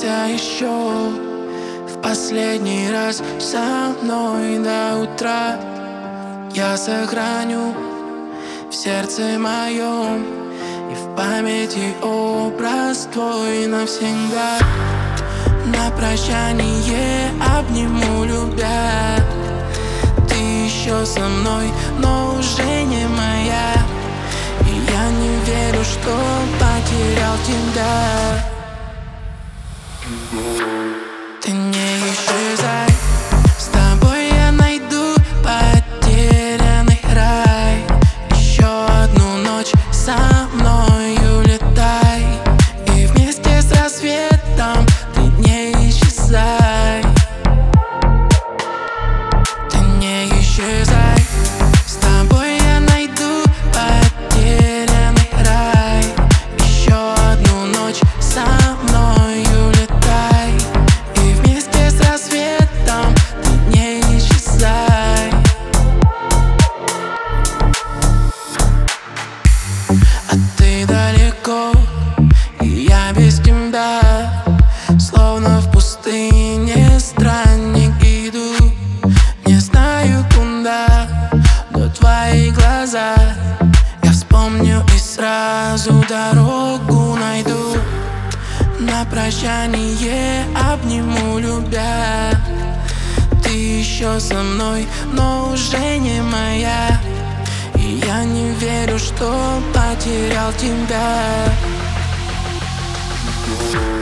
Останься еще в последний раз со мной до утра. Я сохраню в сердце моем и в памяти образ твой навсегда. На прощание обниму, любя. Ты еще со мной, но уже не моя. И я не верю, что потерял тебя. Ты не исчезай, с тобой я найду потерянный рай. Еще одну ночь со мною летай, и вместе с рассветом ты не исчезай. Ты не исчезай, с тобой я найду потерянный рай. Еще одну ночь со мною летай, и вместе с рассветом ты не исчезай. А ты далеко, и я без тебя, словно в пустыне странник иду. Не знаю куда, но твои глаза я вспомню и сразу дорогу найду. На прощание обниму, любя. Ты еще со мной, но уже не моя. И я не верю, что потерял тебя.